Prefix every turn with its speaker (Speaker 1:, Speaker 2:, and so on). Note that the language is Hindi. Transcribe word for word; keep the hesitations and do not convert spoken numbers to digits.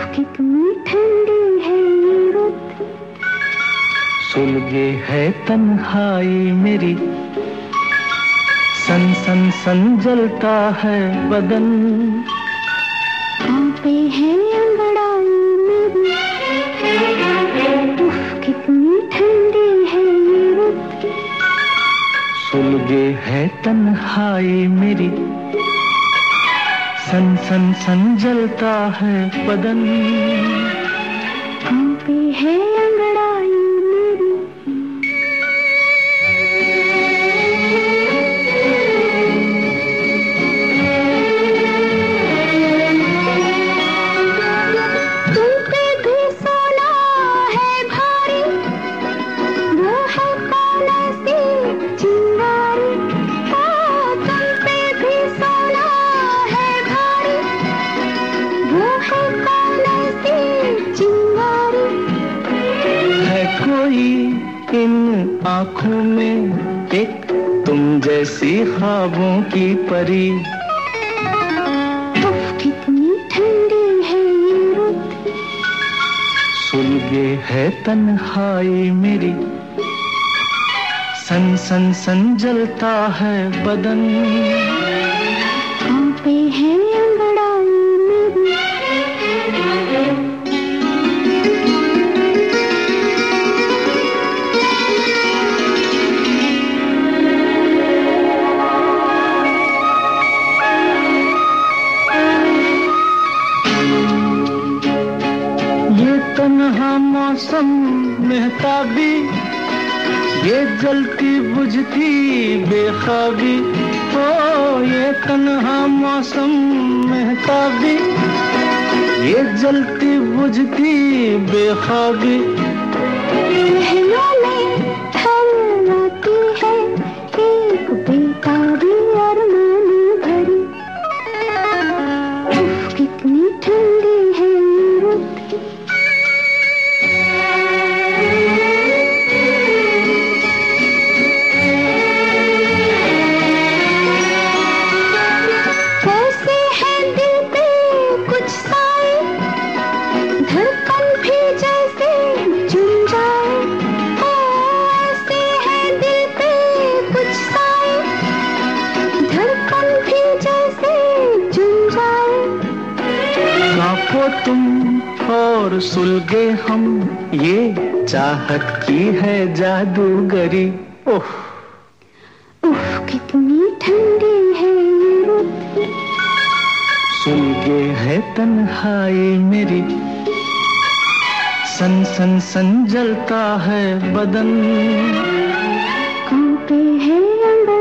Speaker 1: कितनी ठंडी है ये रुत,
Speaker 2: सुलगे है तन्हाई मेरी, सन सन सन जलता है बदन,
Speaker 1: कांपे है अंगड़ाई मेरी, उफ कितनी ठंडी है ये रुत,
Speaker 2: सुलगे है तन्हाई मेरी, सन सन सन जलता है बदन,
Speaker 1: कांपे है अंगड़ाई मेरी। तुम पे भी सोना है भारी, वो है कौन ऐसी चिंगारी, ओ तुम पे भी सोना है भारी, वो है कौन ऐसी चिंगारी।
Speaker 2: है कोई इन आँखों में एक तुम जैसी ख्वाबों की परी,
Speaker 1: उफ कितनी ठंडी है ये रुत,
Speaker 2: सुलगे है तन्हाई मेरी, सन सन सन जलता है बदन,
Speaker 1: कांपे है अंगड़ाई मेरी।
Speaker 2: ये तन्हा मौसम मेहताबी, ये जलती बुझती बेख्वाबी, ओ ये तन्हा मौसम मेहताबी, ये जलती बुझती बेख्वाबी,
Speaker 1: पहलों में ठहराती है एक बेताबी अरमान भरी, उफ कितनी ठंडी है ये रुत, कैसे है दिल पे कुछ साए, धड़कन भी जैसे झूम जाए, ओ ऐसे है दिल पे कुछ साए, धड़कन भी जैसे झूम जाए।
Speaker 2: कांपो तुम और सुलगे हम, ये चाहत की है जादूगरी, ओह
Speaker 1: उफ कितनी ठंडी है ये रुत,
Speaker 2: सुलगे है तन्हाई मेरी, सन सन सन जलता है बदन,
Speaker 1: कांपे है अंगड़ाई